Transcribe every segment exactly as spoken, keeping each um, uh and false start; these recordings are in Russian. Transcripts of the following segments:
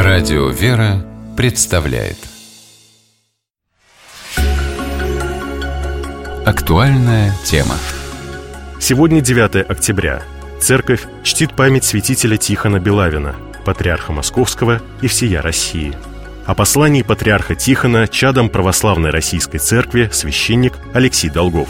Радио «Вера» представляет актуальная тема. Сегодня девятое октября. Церковь чтит память святителя Тихона Белавина, патриарха Московского и всея России. О послании патриарха Тихона чадом православной российской церкви священник Алексей Долгов.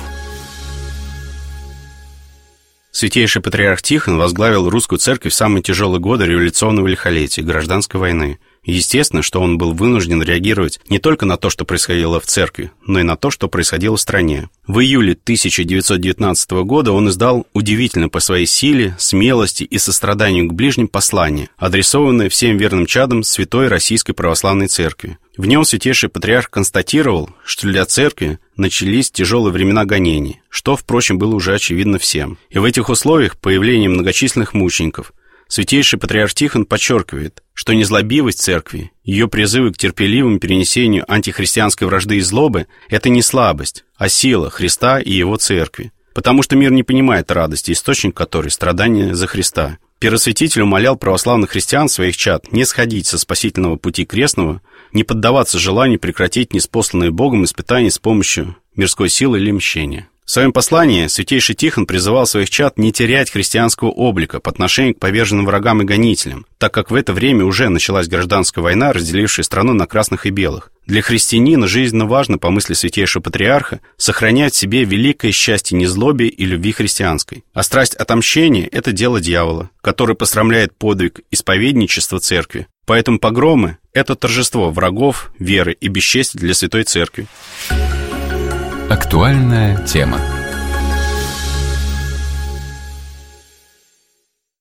Святейший патриарх Тихон возглавил русскую церковь в самые тяжелые годы революционного лихолетия, гражданской войны. Естественно, что он был вынужден реагировать не только на то, что происходило в церкви, но и на то, что происходило в стране. В июле тысяча девятьсот девятнадцатого года он издал удивительно по своей силе, смелости и состраданию к ближним послание, адресованное всем верным чадам Святой Российской Православной Церкви. В нем святейший патриарх констатировал, что для церкви начались тяжелые времена гонений, что, впрочем, было уже очевидно всем. И в этих условиях появление многочисленных мучеников святейший патриарх Тихон подчеркивает, что незлобивость церкви, ее призывы к терпеливому перенесению антихристианской вражды и злобы – это не слабость, а сила Христа и его церкви. Потому что мир не понимает радости, источник которой – страдания за Христа. Первосвятитель умолял православных христиан, своих чад, не сходить со спасительного пути крестного, не поддаваться желанию прекратить неспосланные Богом испытания с помощью мирской силы или мщения. В своем послании святейший Тихон призывал своих чад не терять христианского облика по отношению к поверженным врагам и гонителям, так как в это время уже началась гражданская война, разделившая страну на красных и белых. Для христианина жизненно важно, по мысли святейшего патриарха, сохранять в себе великое счастье незлобия и любви христианской. А страсть отомщения – это дело дьявола, который посрамляет подвиг исповедничества церкви. Поэтому погромы – это торжество врагов, веры и бесчестия для Святой Церкви. Актуальная тема.